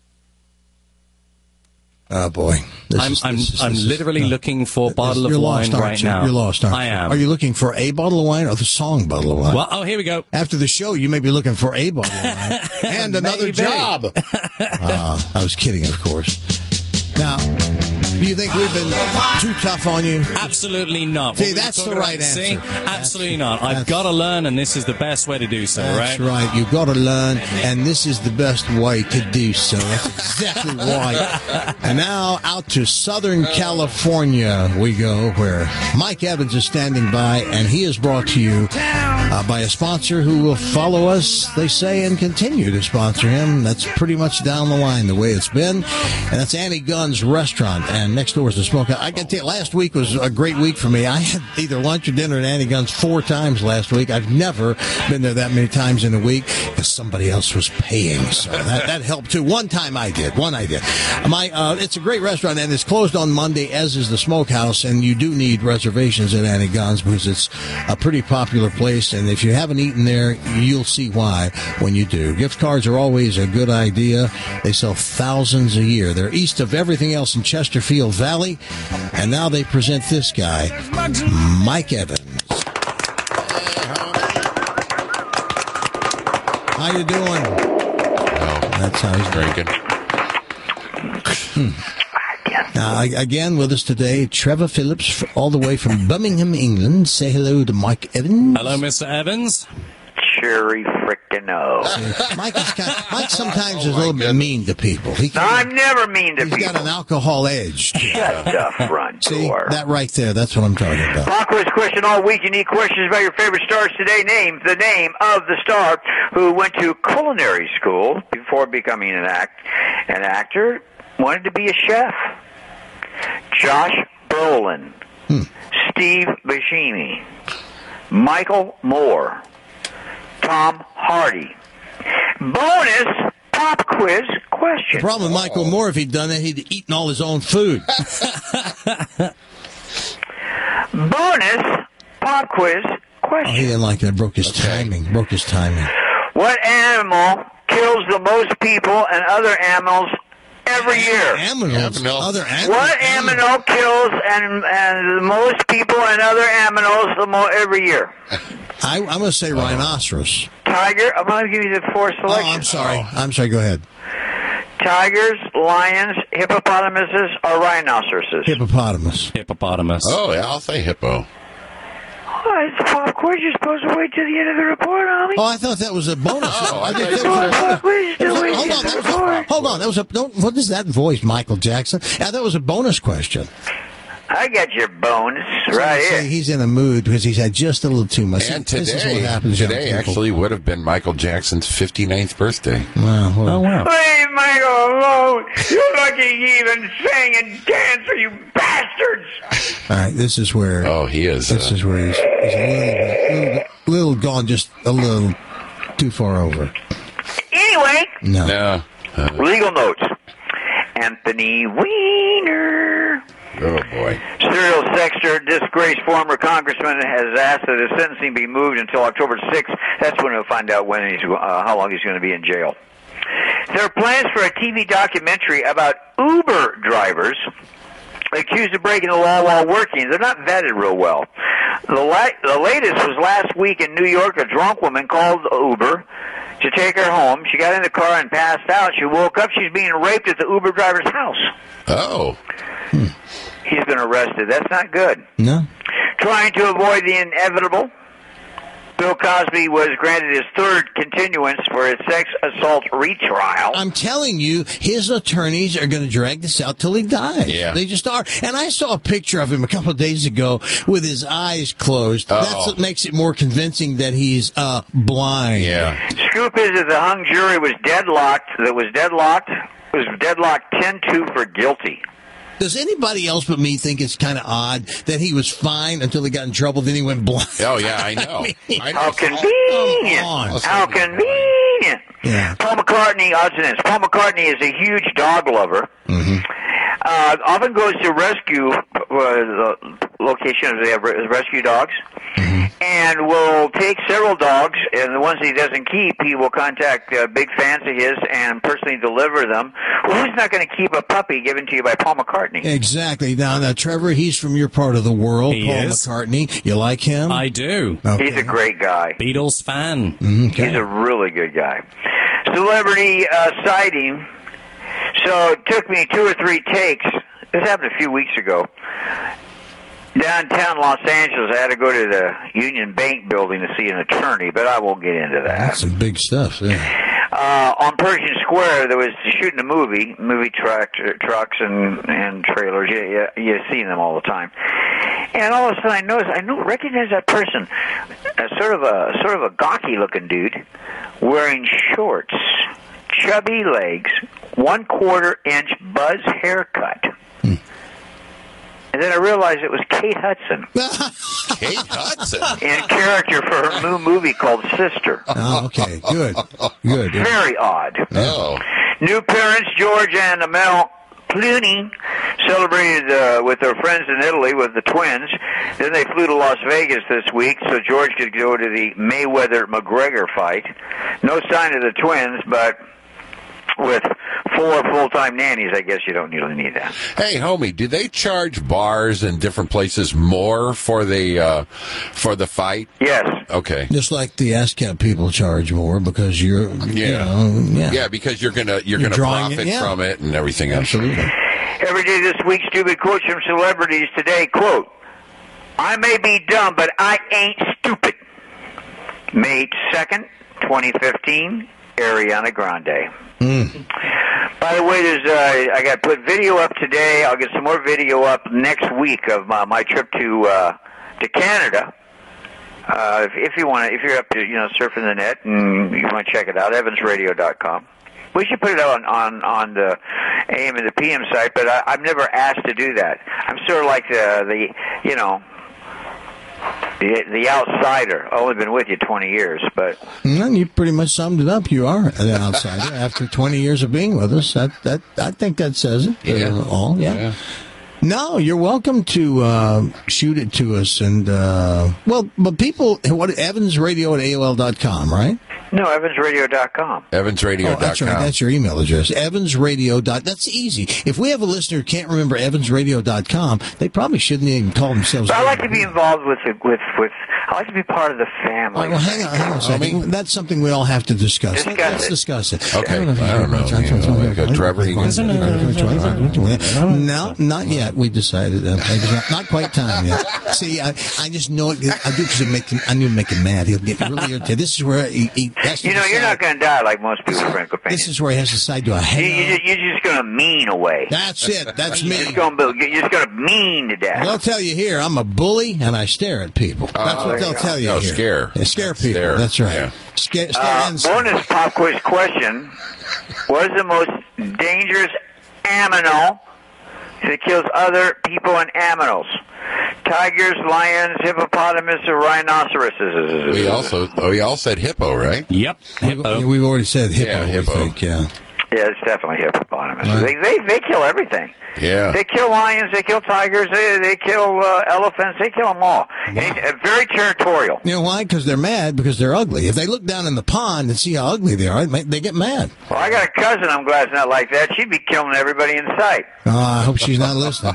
Speaker 10: Oh, boy.
Speaker 11: I'm literally looking for a bottle of wine right now.
Speaker 10: You're lost, aren't you?
Speaker 11: I am.
Speaker 10: Are you looking for a bottle of wine or the song bottle of wine?
Speaker 11: Well, here we go.
Speaker 10: After the show, you may be looking for a bottle of wine and another job. I was kidding, of course. Now, do you think we've been too tough on you?
Speaker 11: Absolutely not.
Speaker 10: See, that's the right answer.
Speaker 11: See? Absolutely not. I've got to learn, and this is the best way to do so, right?
Speaker 10: That's right. You've got to learn, and this is the best way to do so. That's exactly right. And now out to Southern California we go, where Mike Evans is standing by, and he is brought to you by a sponsor who will follow us, they say, and continue to sponsor him. That's pretty much down the line the way it's been, and that's Annie Gunn's Restaurant, and next door is the Smokehouse. I can tell you, last week was a great week for me. I had either lunch or dinner at Annie Gunn's 4 times last week. I've never been there that many times in a week because somebody else was paying, so that helped too. One I did. It's a great restaurant, and it's closed on Monday, as is the Smokehouse, and you do need reservations at Annie Gunn's because it's a pretty popular place, and if you haven't eaten there, you'll see why when you do. Gift cards are always a good idea. They sell thousands a year. They're east of everything else in Chesterfield Valley, and now they present this guy, Mike Evans. How you doing? That's how he's drinking. Now, again with us today, Trevor Phillips, all the way from Birmingham, England. Say hello to Mike Evans.
Speaker 11: Hello, Mr. Evans.
Speaker 12: Cherry frickin' no.
Speaker 10: Mike sometimes is a little bit mean to people.
Speaker 12: I'm never mean to people.
Speaker 10: He's got an alcohol edge.
Speaker 12: Shut the front door.
Speaker 10: See, that right there, that's what I'm talking about.
Speaker 12: Pop quiz question all week. Unique questions about your favorite stars today. Name the name of the star who went to culinary school before becoming an actor, wanted to be a chef. Josh Brolin, Steve Buscemi, Michael Moore, Tom Hardy. Bonus pop quiz question.
Speaker 10: The problem with Michael Moore, if he'd done that, he'd eaten all his own food.
Speaker 12: Bonus pop quiz question.
Speaker 10: Oh, he didn't like that. Broke his timing.
Speaker 12: What animal kills the most people and other animals every year?
Speaker 10: Other animals.
Speaker 12: What animal kills and the most people and other animals every year?
Speaker 10: I'm going to say rhinoceros.
Speaker 12: Tiger. I'm going to give you the 4 selections.
Speaker 10: Oh, I'm sorry. Go ahead.
Speaker 12: Tigers, lions, hippopotamuses, or rhinoceroses?
Speaker 10: Hippopotamus.
Speaker 16: Oh, yeah, I'll say hippo.
Speaker 12: Oh, it's a pop quiz. You're supposed to wait till the end of the report, Ollie.
Speaker 10: Oh, I thought that was a bonus.
Speaker 12: Hold on.
Speaker 10: What is that voice, Michael Jackson? Yeah, that was a bonus question.
Speaker 12: I got your bones right here.
Speaker 10: He's in a mood because he's had just a little too much.
Speaker 16: And
Speaker 10: this is what happens.
Speaker 16: today actually would have been Michael Jackson's 59th birthday.
Speaker 10: Wow.
Speaker 11: Oh, wow.
Speaker 12: Leave Michael alone. You're lucky he even sang and danced, you bastards.
Speaker 10: All right, this is where.
Speaker 16: Oh, he is.
Speaker 10: This is where he's a little gone, just a little too far over.
Speaker 12: Anyway.
Speaker 10: No.
Speaker 12: Legal notes. Anthony Weiner.
Speaker 16: Oh, boy.
Speaker 12: Serial sexter, disgraced former congressman has asked that his sentencing be moved until October 6th. That's when he'll find out when how long he's going to be in jail. There are plans for a TV documentary about Uber drivers accused of breaking the law while working. They're not vetted real well. The latest was last week in New York. A drunk woman called Uber to take her home. She got in the car and passed out. She woke up. She's being raped at the Uber driver's house.
Speaker 16: Oh.
Speaker 12: He's been arrested. That's not good.
Speaker 10: No.
Speaker 12: Trying to avoid the inevitable, Bill Cosby was granted his third continuance for his sex assault retrial.
Speaker 10: I'm telling you, his attorneys are going to drag this out till he dies.
Speaker 16: Yeah.
Speaker 10: They just are. And I saw a picture of him a couple of days ago with his eyes closed.
Speaker 16: Oh.
Speaker 10: That's what makes it more convincing that he's blind.
Speaker 16: Yeah.
Speaker 12: Scoop is that the hung jury was deadlocked. It was deadlocked 10-2 for guilty.
Speaker 10: Does anybody else but me think it's kind of odd that he was fine until he got in trouble, then he went blind?
Speaker 16: Oh, yeah, I know.
Speaker 12: How convenient. How convenient.
Speaker 10: Yeah.
Speaker 12: Paul McCartney, odds and ends. Paul McCartney is a huge dog lover. Often goes to rescue locations. They have rescue dogs. And will take several dogs, and the ones he doesn't keep, he will contact big fans of his and personally deliver them. Well, who's not going to keep a puppy given to you by Paul McCartney?
Speaker 10: Exactly. Now, Trevor, he's from your part of the world.
Speaker 11: He
Speaker 10: Paul
Speaker 11: is.
Speaker 10: McCartney. You like him?
Speaker 11: I do.
Speaker 10: Okay.
Speaker 12: He's a great guy.
Speaker 11: Beatles fan.
Speaker 10: Okay.
Speaker 12: He's a really good guy. Celebrity sighting. So it took me 2 or 3 takes. This happened a few weeks ago. Downtown Los Angeles, I had to go to the Union Bank building to see an attorney, but I won't get into that.
Speaker 10: That's some big stuff, yeah.
Speaker 12: On Pershing Square, there was shooting a movie trucks and trailers. You've seen them all the time. And all of a sudden, I noticed, recognize that person, sort of a gawky-looking dude, wearing shorts, chubby legs, 1/4-inch buzz haircut. And then I realized it was Kate Hudson.
Speaker 16: Kate Hudson?
Speaker 12: In character for her new movie called Sister.
Speaker 10: Oh, okay. Good. Good.
Speaker 12: Very odd.
Speaker 16: Oh.
Speaker 12: New parents, George and Amel Clooney, celebrated with their friends in Italy with the twins. Then they flew to Las Vegas this week so George could go to the Mayweather-McGregor fight. No sign of the twins, but with 4 full-time nannies, I guess you don't really need that.
Speaker 16: Hey, homie, do they charge bars in different places more for the fight?
Speaker 12: Yes.
Speaker 16: Okay.
Speaker 10: Just like the ASCAP people charge more because you're,
Speaker 16: because you're gonna
Speaker 10: drawing
Speaker 16: profit
Speaker 10: it, yeah.
Speaker 16: from it and everything else.
Speaker 10: Absolutely.
Speaker 12: Every day this week, stupid quotes from celebrities today. Quote, I may be dumb, but I ain't stupid. May 2nd, 2015, Ariana Grande. By the way, I got to put video up today. I'll get some more video up next week of my trip to Canada. If you're up to surfing the net and you want to check it out, evansradio.com. We should put it out on the AM and the PM site, but I'm never asked to do that. I'm sort of like the outsider. I've only been with you 20 years, but
Speaker 10: you pretty much summed it up. You are an outsider after 20 years of being with us. That I think that says it. Yeah. No, you're welcome to shoot it to us. And but people, evansradio@AOL.com, right?
Speaker 12: No, evansradio.com.
Speaker 16: Evansradio.com.
Speaker 10: Oh, that's right. That's your email address. Evansradio. That's easy. If we have a listener who can't remember evansradio.com, they probably shouldn't even call themselves.
Speaker 12: But I like to be involved with. I like to be part of the family.
Speaker 10: All right, well, hang on a second. That's something we all have to discuss. Let's discuss it.
Speaker 16: Okay. I don't know. Trevor,
Speaker 10: no, not yet. We decided. Not quite time yet. See, I just know it. I do because I knew to make him mad. He'll get really irritated. This is where he has to
Speaker 12: you're not going to die like most people, Frank.
Speaker 10: This is where he has to decide, do I hang on?
Speaker 12: You're just going to mean away.
Speaker 10: That's it. That's me.
Speaker 12: You're just going to mean to death.
Speaker 10: They'll tell you here, I'm a bully and I stare at people. That's what they'll tell you here.
Speaker 16: Scare.
Speaker 10: Yeah, scare people.
Speaker 16: Stare.
Speaker 10: That's right.
Speaker 16: Yeah.
Speaker 12: Bonus pop quiz question. What is the most dangerous aminal that kills other people and animals? Tigers, lions, hippopotamus, or rhinoceroses?
Speaker 16: We all said hippo, right?
Speaker 11: Yep. Hippo.
Speaker 10: We've already said hippo.
Speaker 16: Yeah, hippo.
Speaker 10: We think, yeah.
Speaker 12: Yeah, it's definitely hippopotamus.
Speaker 10: Right.
Speaker 12: They kill everything.
Speaker 16: Yeah.
Speaker 12: They kill lions, they kill tigers, they kill elephants, they kill them all. Wow. Very territorial.
Speaker 10: You know why? Because they're mad because they're ugly. If they look down in the pond and see how ugly they are, they get mad.
Speaker 12: Well, I got a cousin I'm glad it's not like that. She'd be killing everybody in sight.
Speaker 10: Oh, I hope she's not listening.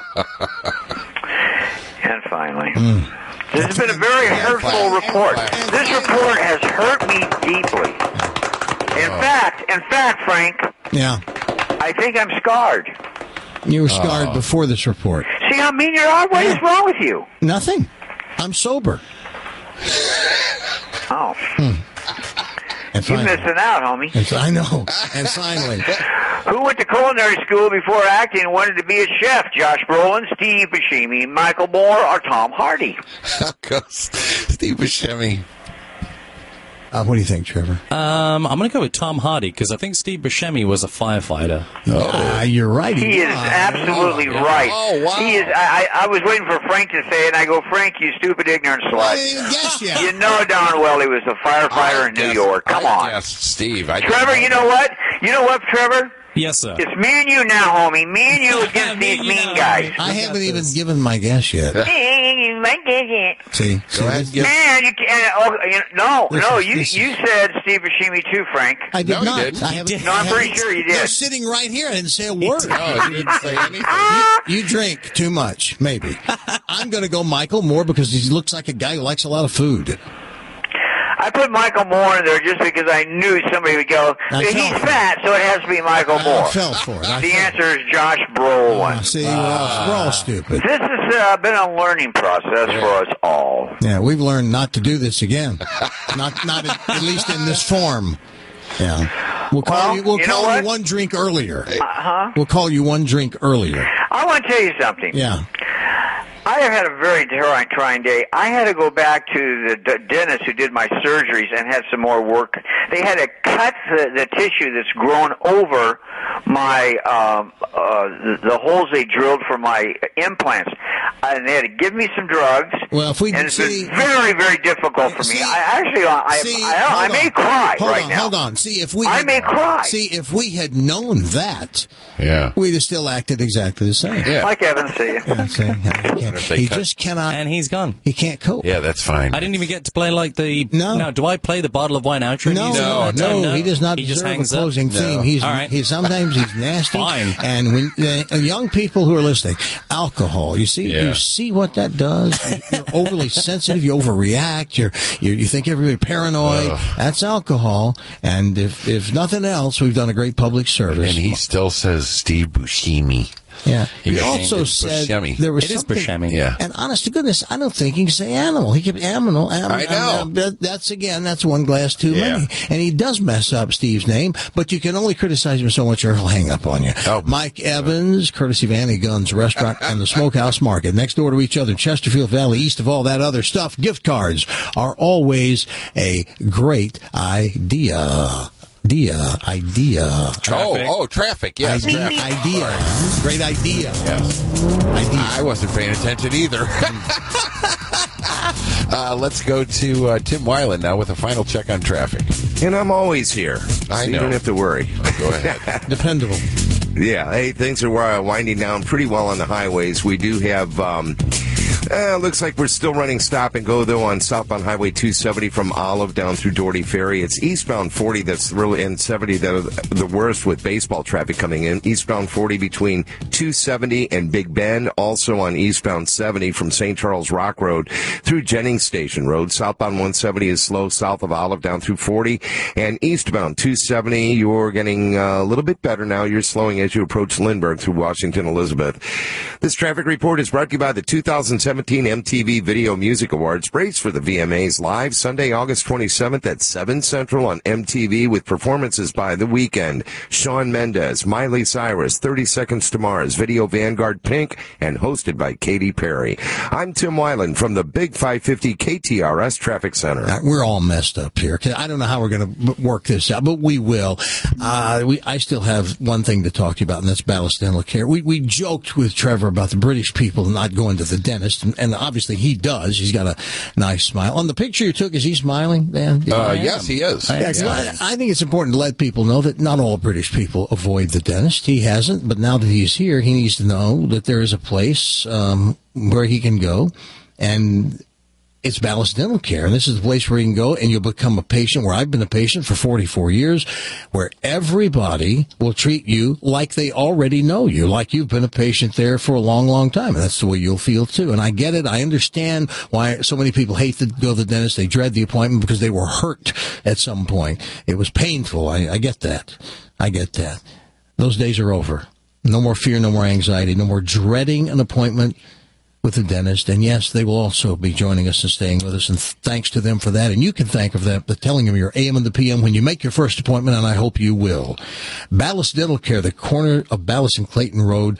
Speaker 12: And finally, this has been a very hurtful report. This report has hurt me deeply. In fact, Frank.
Speaker 10: Yeah.
Speaker 12: I think I'm scarred.
Speaker 10: You were scarred before this report.
Speaker 12: See how mean you are? What is wrong with you?
Speaker 10: Nothing. I'm sober.
Speaker 12: Oh.
Speaker 10: And
Speaker 12: you're missing out, homie.
Speaker 10: I know. And finally.
Speaker 12: Who went to culinary school before acting and wanted to be a chef? Josh Brolin, Steve Buscemi, Michael Moore, or Tom Hardy?
Speaker 16: Steve Buscemi.
Speaker 10: What do you think, Trevor?
Speaker 11: I'm going to go with Tom Hardy because I think Steve Buscemi was a firefighter.
Speaker 10: You're right.
Speaker 12: He is absolutely right.
Speaker 16: Oh, wow.
Speaker 12: He is. I was waiting for Frank to say it, and I go, Frank, you stupid, ignorant slut.
Speaker 10: Yes, yeah.
Speaker 12: You know darn well he was a firefighter in New York. Come on.
Speaker 16: Yes, Steve.
Speaker 12: Trevor, you know what? You know what, Trevor?
Speaker 11: Yes, sir.
Speaker 12: It's me and you now, homie. Me and you against these mean guys.
Speaker 10: I haven't even given my guess yet. See?
Speaker 16: Go ahead.
Speaker 12: Man, you can't. No. You said Steve Buscemi too, Frank.
Speaker 10: I did not.
Speaker 12: I'm pretty sure you did.
Speaker 10: You're sitting right here. I didn't say a word.
Speaker 16: No, you didn't say anything.
Speaker 10: You drink too much, maybe. I'm going to go Michael Moore because he looks like a guy who likes a lot of food.
Speaker 12: I put Michael Moore in there just because I knew somebody would go, he's fat, so it has to be Michael Moore.
Speaker 10: I fell for it.
Speaker 12: The answer is Josh Brolin.
Speaker 10: See, we're all stupid.
Speaker 12: This has been a learning process for us all.
Speaker 10: Yeah, we've learned not to do this again. not at least in this form. Yeah. We'll call you one drink earlier. We'll call you one drink earlier.
Speaker 12: I want to tell you something.
Speaker 10: Yeah.
Speaker 12: I have had a very trying day. I had to go back to the dentist who did my surgeries and had some more work. They had to cut the tissue that's grown over my the holes they drilled for my implants, and they had to give me some drugs.
Speaker 10: Well, if we
Speaker 12: and it's been very, very difficult for me. I may cry right now.
Speaker 10: Hold on. See, if we
Speaker 12: may cry.
Speaker 10: See, if we had known that,
Speaker 16: yeah,
Speaker 10: we'd have still acted exactly the same.
Speaker 16: Yeah.
Speaker 12: Like Evan, see you.
Speaker 10: Yeah, he just cannot.
Speaker 11: And he's gone.
Speaker 10: He can't cope.
Speaker 16: Yeah, that's fine.
Speaker 11: I didn't even get to play like the.
Speaker 10: No.
Speaker 11: Now, do I play the bottle of wine outro?
Speaker 10: No. He does not deserve a closing theme. Sometimes he's nasty.
Speaker 11: Fine.
Speaker 10: And when young people who are listening, alcohol. You see what that does. You're overly sensitive. You overreact. You think everybody's paranoid. That's alcohol. And if nothing else, we've done a great public service.
Speaker 16: And he still says Steve Buscemi.
Speaker 10: Yeah.
Speaker 16: He
Speaker 10: also said
Speaker 16: Buscemi.
Speaker 10: there was
Speaker 11: something.
Speaker 10: Buscemi.
Speaker 16: Yeah.
Speaker 10: And honest to goodness, I don't think he can say animal. He kept animal.
Speaker 16: I know.
Speaker 10: That's one glass too many. And he does mess up Steve's name, but you can only criticize him so much or he'll hang up on you.
Speaker 16: Oh.
Speaker 10: Mike Evans, courtesy of Annie Gunn's Restaurant and the Smokehouse Market, next door to each other in Chesterfield Valley, east of all that other stuff. Gift cards are always a great idea.
Speaker 16: Traffic, yes.
Speaker 10: Idea. Great idea.
Speaker 16: Yes.
Speaker 10: Idea.
Speaker 16: I wasn't paying attention either. Let's go to Tim Weiland now with a final check on traffic.
Speaker 17: And I'm always here.
Speaker 16: I know.
Speaker 17: You don't have to worry.
Speaker 16: Go ahead.
Speaker 10: Dependable.
Speaker 17: Yeah. Hey, things are winding down pretty well on the highways. We do have... looks like we're still running stop and go, though, on southbound Highway 270 from Olive down through Doherty Ferry. It's eastbound 40 that's really, and 70 that are the worst with baseball traffic coming in. Eastbound 40 between 270 and Big Bend. Also on eastbound 70 from St. Charles Rock Road through Jennings Station Road. Southbound 170 is slow south of Olive down through 40. And eastbound 270, you're getting a little bit better now. You're slowing as you approach Lindbergh through Washington Elizabeth. This traffic report is brought to you by the 2007 2017 MTV Video Music Awards. Brace for the VMAs live Sunday, August 27th at 7 Central on MTV with performances by The Weeknd, Shawn Mendes, Miley Cyrus, 30 Seconds to Mars, Video Vanguard, Pink, and hosted by Katy Perry. I'm Tim Weiland from the Big 550 KTRS Traffic Center.
Speaker 10: We're all messed up here. I don't know how we're going to work this out, but we will. I still have one thing to talk to you about, and that's Ballast Dental Care. We joked with Trevor about the British people not going to the dentist, and obviously he does. He's got a nice smile. On the picture you took, is he smiling, Dan?
Speaker 16: Yes, he is.
Speaker 10: I think it's important to let people know that not all British people avoid the dentist. He hasn't, but now that he's here, he needs to know that there is a place where he can go, and it's Ballast Dental Care, and this is the place where you can go and you'll become a patient, where I've been a patient for 44 years, where everybody will treat you like they already know you, like you've been a patient there for a long, long time. And that's the way you'll feel, too. And I get it. I understand why so many people hate to go to the dentist. They dread the appointment because they were hurt at some point. It was painful. I get that. I get that. Those days are over. No more fear, no more anxiety, no more dreading an appointment with the dentist. And yes, they will also be joining us and staying with us, and thanks to them for that. And you can thank them for telling them your AM and the PM when you make your first appointment, and I hope you will. Ballast Dental Care, the corner of Ballast and Clayton Road,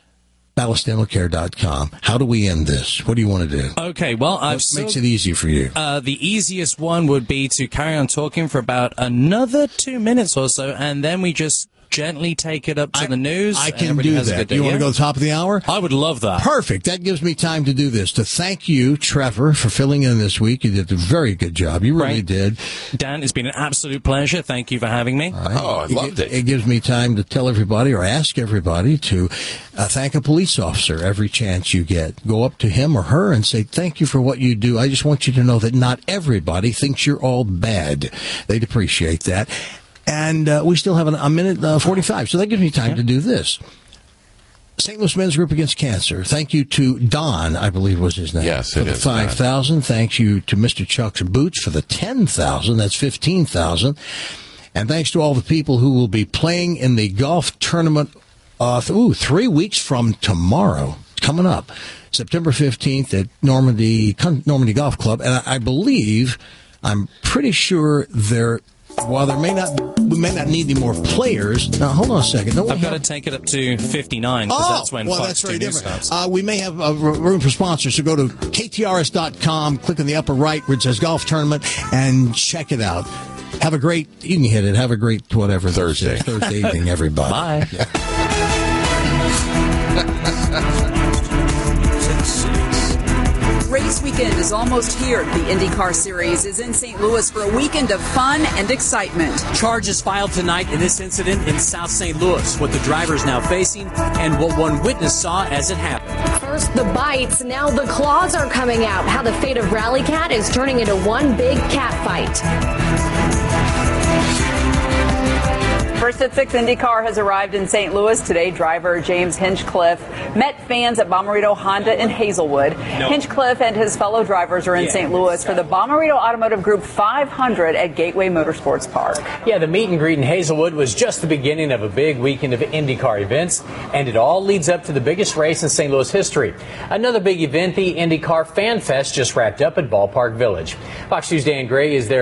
Speaker 10: ballastdentalcare.com. How do we end this? What do you want to do?
Speaker 11: Okay, well,
Speaker 10: what makes it easy for you?
Speaker 11: The easiest one would be to carry on talking for about another 2 minutes or so, and then we just gently take it up to the news.
Speaker 10: I can do that. You want to go to the top of the hour?
Speaker 11: I would love that.
Speaker 10: Perfect. That gives me time to do this. To thank you, Trevor, for filling in this week. You did a very good job. You really did.
Speaker 11: Dan, it's been an absolute pleasure. Thank you for having me.
Speaker 10: Right. Oh, I loved it. It gives me time to tell everybody or ask everybody to thank a police officer every chance you get. Go up to him or her and say, thank you for what you do. I just want you to know that not everybody thinks you're all bad. They'd appreciate that. And we still have a minute 45, so that gives me time to do this. St. Louis Men's Group Against Cancer. Thank you to Don, I believe was his name.
Speaker 16: Yes,
Speaker 10: for
Speaker 16: it
Speaker 10: the
Speaker 16: is.
Speaker 10: $5,000. Thank you to Mr. Chuck's Boots for the $10,000. That's $15,000. And thanks to all the people who will be playing in the golf tournament 3 weeks from tomorrow. It's coming up. September 15th at Normandy Golf Club. And I believe, I'm pretty sure while we may not need any more players. Now, hold on a second.
Speaker 11: I've got to take it up to 59, because that's when Fox 2 News starts.
Speaker 10: We may have room for sponsors, so go to KTRS.com, click on the upper right where it says Golf Tournament, and check it out. Have a great, you can hit it, have a great whatever. Thursday evening, everybody.
Speaker 11: Bye.
Speaker 10: Yeah.
Speaker 5: Race weekend is almost here. The IndyCar Series is in St. Louis for a weekend of fun and excitement.
Speaker 6: Charges filed tonight in this incident in South St. Louis, what the driver is now facing and what one witness saw as it happened.
Speaker 7: First the bites, now the claws are coming out. How the fate of Rally Cat is turning into one big cat fight.
Speaker 5: First at 6 IndyCar has arrived in St. Louis. Today, driver James Hinchcliffe met fans at Bomarito Honda in Hazelwood. Hinchcliffe and his fellow drivers are in St. Louis for the Bomarito Automotive Group 500 at Gateway Motorsports Park.
Speaker 6: Yeah, the meet and greet in Hazelwood was just the beginning of a big weekend of IndyCar events, and it all leads up to the biggest race in St. Louis history. Another big event, the IndyCar Fan Fest, just wrapped up at Ballpark Village. Fox News' Dan Gray is there.